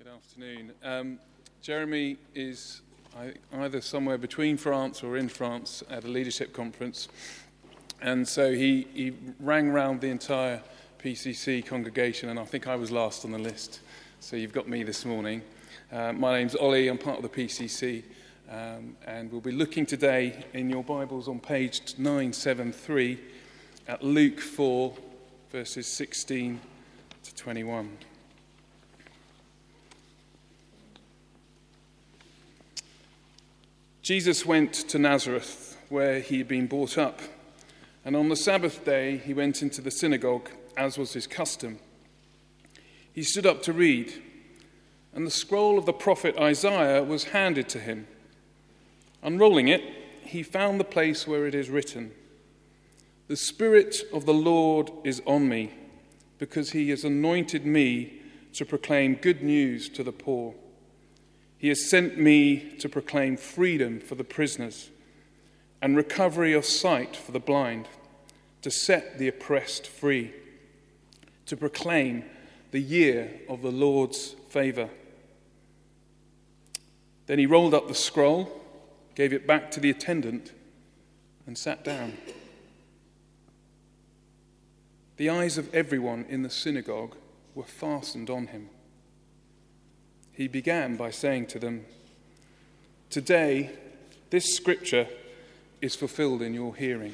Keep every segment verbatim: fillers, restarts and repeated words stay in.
Good afternoon. Um, Jeremy is either somewhere between France or in France at a leadership conference, and so he, he rang round the entire P C C congregation, and I think I was last on the list, so you've got me this morning. Uh, my name's Ollie, I'm part of the P C C, um, and we'll be looking today in your Bibles on page nine seventy-three at Luke four, verses sixteen to twenty-one. Jesus went to Nazareth, where he had been brought up, and on the Sabbath day he went into the synagogue, as was his custom. He stood up to read, and the scroll of the prophet Isaiah was handed to him. Unrolling it, he found the place where it is written, "The Spirit of the Lord is on me, because he has anointed me to proclaim good news to the poor. He has sent me to proclaim freedom for the prisoners and recovery of sight for the blind, to set the oppressed free, to proclaim the year of the Lord's favor." Then he rolled up the scroll, gave it back to the attendant, and sat down. The eyes of everyone in the synagogue were fastened on him. He began by saying to them, "Today, this scripture is fulfilled in your hearing."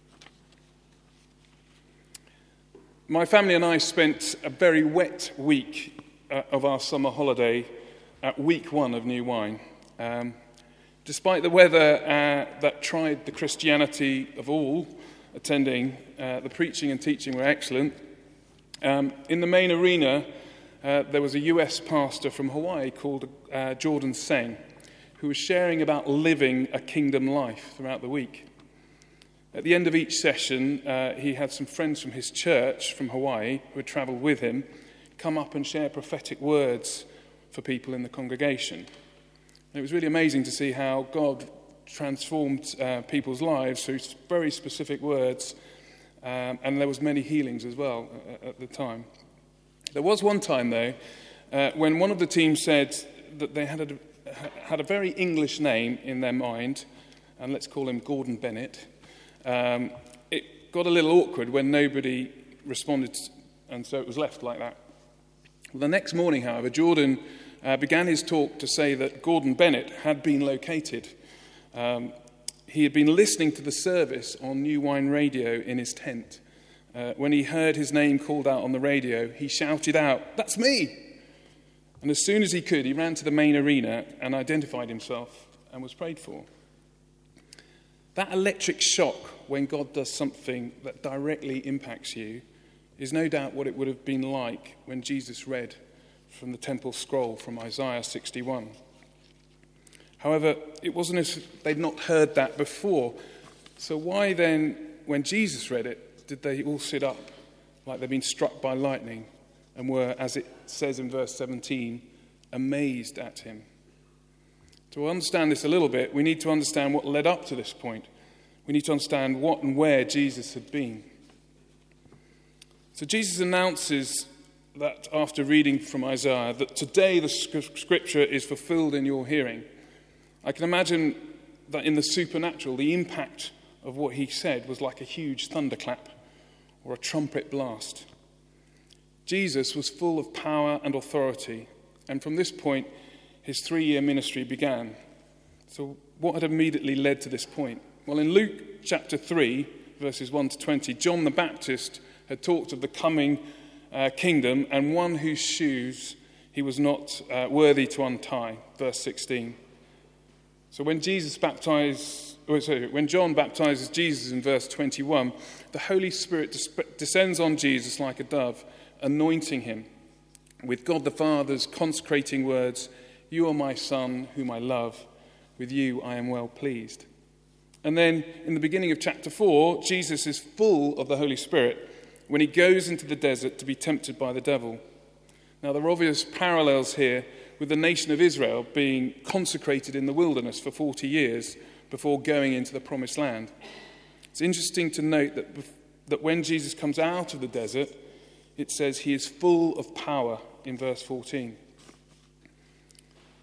My family and I spent a very wet week uh, of our summer holiday at week one of New Wine. Um, despite the weather uh, that tried the Christianity of all attending, uh, the preaching and teaching were excellent. Um, in the main arena, Uh, there was a U S pastor from Hawaii called uh, Jordan Seng, who was sharing about living a kingdom life throughout the week. At the end of each session, uh, he had some friends from his church from Hawaii who had travelled with him come up and share prophetic words for people in the congregation. And it was really amazing to see how God transformed uh, people's lives through very specific words, um, and there was many healings as well at, at the time. There was one time, though, uh, when one of the team said that they had a, had a very English name in their mind, and let's call him Gordon Bennett. Um, it got a little awkward when nobody responded, and so it was left like that. Well, the next morning, however, Jordan uh, began his talk to say that Gordon Bennett had been located. Um, he had been listening to the service on New Wine Radio in his tent. Uh, when he heard his name called out on the radio, he shouted out, "That's me!" And as soon as he could, he ran to the main arena and identified himself and was prayed for. That electric shock when God does something that directly impacts you is no doubt what it would have been like when Jesus read from the temple scroll from Isaiah sixty-one. However, it wasn't as if they'd not heard that before. So why then, when Jesus read it, did they all sit up like they'd been struck by lightning and were, as it says in verse seventeen, amazed at him? To understand this a little bit, we need to understand what led up to this point. We need to understand what and where Jesus had been. So Jesus announces that after reading from Isaiah, that today the scripture is fulfilled in your hearing. I can imagine that in the supernatural, the impact of what he said was like a huge thunderclap or a trumpet blast. Jesus was full of power and authority, and from this point, his three-year ministry began. So what had immediately led to this point? Well, in Luke chapter three, verses one to twenty, John the Baptist had talked of the coming uh, kingdom and one whose shoes he was not uh, worthy to untie, verse sixteen. So when Jesus baptized, or sorry, when John baptizes Jesus in verse twenty-one, the Holy Spirit descends on Jesus like a dove, anointing him with God the Father's consecrating words, "You are my Son, whom I love. With you I am well pleased." And then in the beginning of chapter four, Jesus is full of the Holy Spirit when he goes into the desert to be tempted by the devil. Now there are obvious parallels here with the nation of Israel being consecrated in the wilderness for forty years before going into the promised land. It's interesting to note that, that when Jesus comes out of the desert, it says he is full of power in verse fourteen.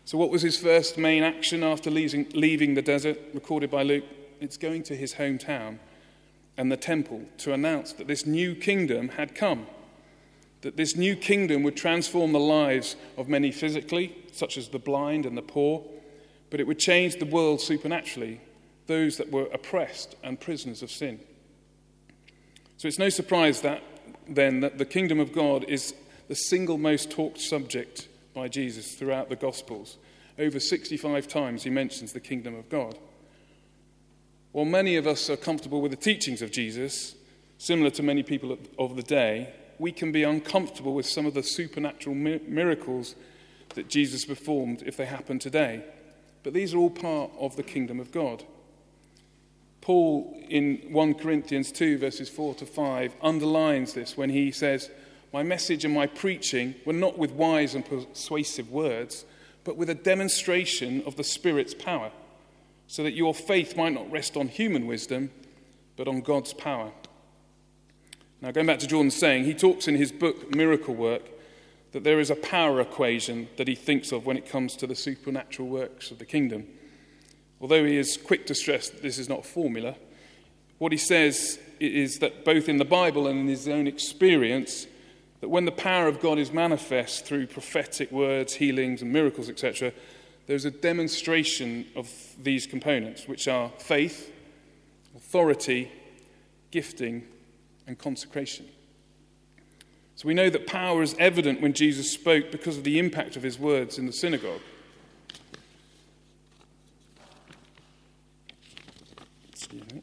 So what was his first main action after leaving, leaving the desert, recorded by Luke? It's going to his hometown and the temple to announce that this new kingdom had come, that this new kingdom would transform the lives of many physically, such as the blind and the poor, but it would change the world supernaturally, those that were oppressed and prisoners of sin. So it's no surprise that then that the kingdom of God is the single most talked subject by Jesus throughout the Gospels. Over sixty-five times he mentions the kingdom of God. While many of us are comfortable with the teachings of Jesus, similar to many people of the day, we can be uncomfortable with some of the supernatural mi- miracles that Jesus performed if they happen today. But these are all part of the kingdom of God. Paul, in First Corinthians two, verses four to five, underlines this when he says, "My message and my preaching were not with wise and persuasive words, but with a demonstration of the Spirit's power, so that your faith might not rest on human wisdom, but on God's power." Now, going back to Jordan's saying, he talks in his book, Miracle Work, that there is a power equation that he thinks of when it comes to the supernatural works of the kingdom. Although he is quick to stress that this is not a formula, what he says is that both in the Bible and in his own experience, that when the power of God is manifest through prophetic words, healings and miracles, et cetera, there's a demonstration of these components, which are faith, authority, gifting, and consecration. So we know that power is evident when Jesus spoke because of the impact of his words in the synagogue. Excuse me.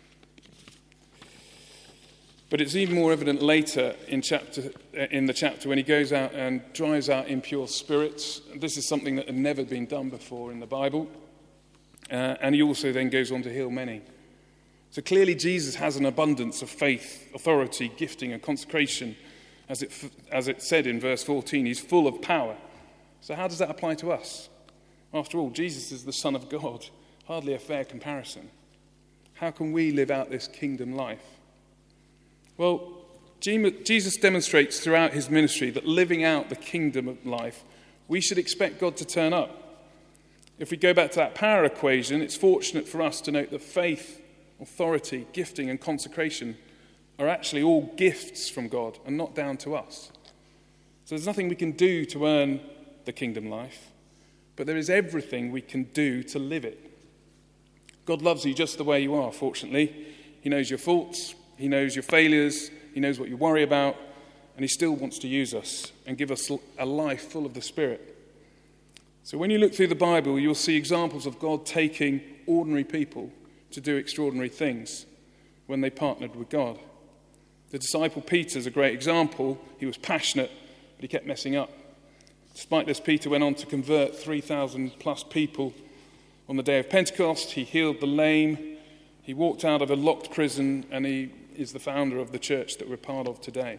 But it's even more evident later in chapter in the chapter when he goes out and drives out impure spirits. This is something that had never been done before in the Bible. Uh, and he also then goes on to heal many. So clearly Jesus has an abundance of faith, authority, gifting, and consecration. As it, as it said in verse fourteen, he's full of power. So how does that apply to us? After all, Jesus is the Son of God. Hardly a fair comparison. How can we live out this kingdom life? Well, Jesus demonstrates throughout his ministry that living out the kingdom of life, we should expect God to turn up. If we go back to that power equation, it's fortunate for us to note that faith, authority, gifting, and consecration are actually all gifts from God and not down to us. So there's nothing we can do to earn the kingdom life, but there is everything we can do to live it. God loves you just the way you are, fortunately. He knows your faults, he knows your failures, he knows what you worry about, and he still wants to use us and give us a life full of the Spirit. So when you look through the Bible, you'll see examples of God taking ordinary people to do extraordinary things when they partnered with God. The disciple Peter is a great example. He was passionate, but he kept messing up. Despite this, Peter went on to convert three thousand plus people on the day of Pentecost. He healed the lame. He walked out of a locked prison, and he is the founder of the church that we're part of today.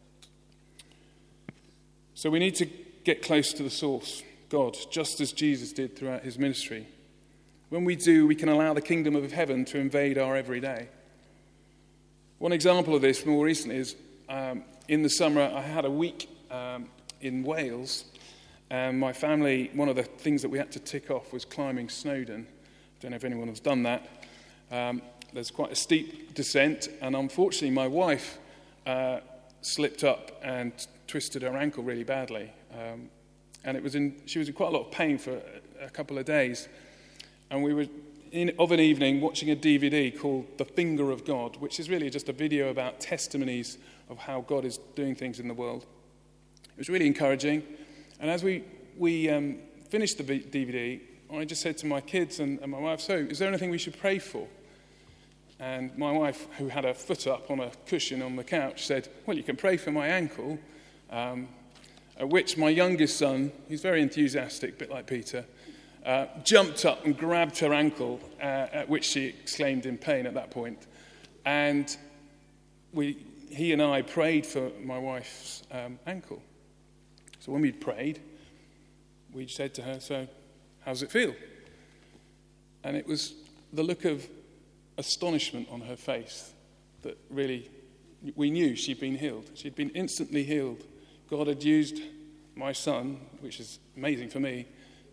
So we need to get close to the source, God, just as Jesus did throughout his ministry. When we do, we can allow the kingdom of heaven to invade our everyday. One example of this more recently is um, in the summer I had a week um, in Wales, and my family, one of the things that we had to tick off was climbing Snowdon. I don't know if anyone has done that. Um, there's quite a steep descent, and unfortunately my wife uh, slipped up and twisted her ankle really badly. Um, and it was in, she was in quite a lot of pain for a, a couple of days. And we were, in, of an evening, watching a D V D called The Finger of God, which is really just a video about testimonies of how God is doing things in the world. It was really encouraging. And as we, we um, finished the D V D, I just said to my kids and, and my wife, so is there anything we should pray for? And my wife, who had her foot up on a cushion on the couch, said, well, you can pray for my ankle. Um, at which my youngest son, he's very enthusiastic, a bit like Peter, uh, jumped up and grabbed her ankle, uh, at which she exclaimed in pain at that point. And we, he and I prayed for my wife's um, ankle. So when we'd prayed, we said to her, so how does it feel? And it was the look of astonishment on her face that really, we knew she'd been healed. She'd been instantly healed. God had used my son, which is amazing for me,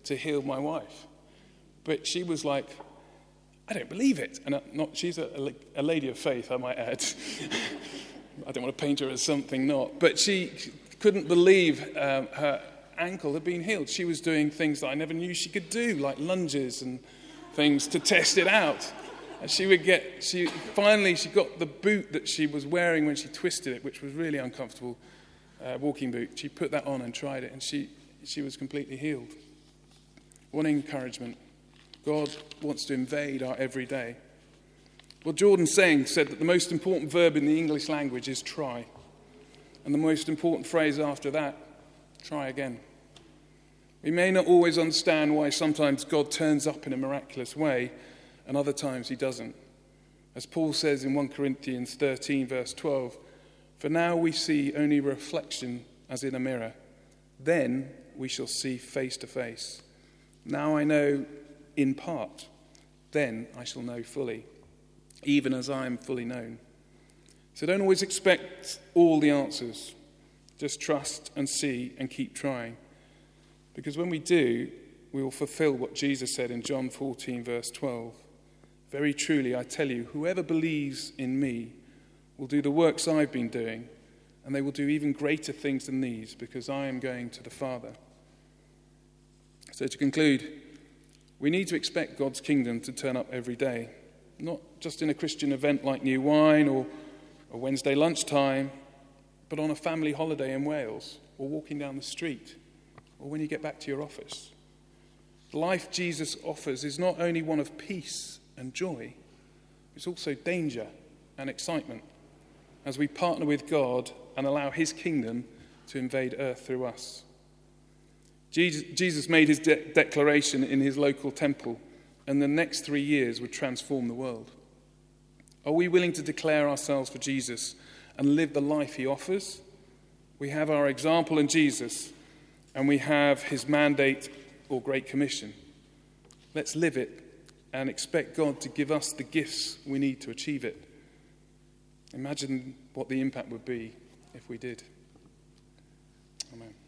to heal my wife. But she was like, I don't believe it. And not, she's a, a lady of faith, I might add. I don't want to paint her as something not. But she couldn't believe um, her ankle had been healed. She was doing things that I never knew she could do, like lunges and things to test it out. And she would get, she finally, she got the boot that she was wearing when she twisted it, which was really uncomfortable, uh, walking boot. She put that on and tried it, and she, she was completely healed. What encouragement. God wants to invade our everyday. Well, Jordan Saying said that the most important verb in the English language is try. And the most important phrase after that, try again. We may not always understand why sometimes God turns up in a miraculous way and other times he doesn't. As Paul says in First Corinthians thirteen, verse twelve, for now we see only reflection as in a mirror. Then we shall see face to face. Now I know in part, then I shall know fully, even as I am fully known. So don't always expect all the answers. Just trust and see and keep trying. Because when we do, we will fulfill what Jesus said in John fourteen, verse twelve. Very truly, I tell you, whoever believes in me will do the works I've been doing, and they will do even greater things than these, because I am going to the Father. So to conclude, we need to expect God's kingdom to turn up every day, not just in a Christian event like New Wine or a Wednesday lunchtime, but on a family holiday in Wales, or walking down the street, or when you get back to your office. The life Jesus offers is not only one of peace and joy, it's also danger and excitement as we partner with God and allow his kingdom to invade earth through us. Jesus made his de- declaration in his local temple, and the next three years would transform the world. Are we willing to declare ourselves for Jesus and live the life he offers? We have our example in Jesus, and we have his mandate or Great Commission. Let's live it and expect God to give us the gifts we need to achieve it. Imagine what the impact would be if we did. Amen.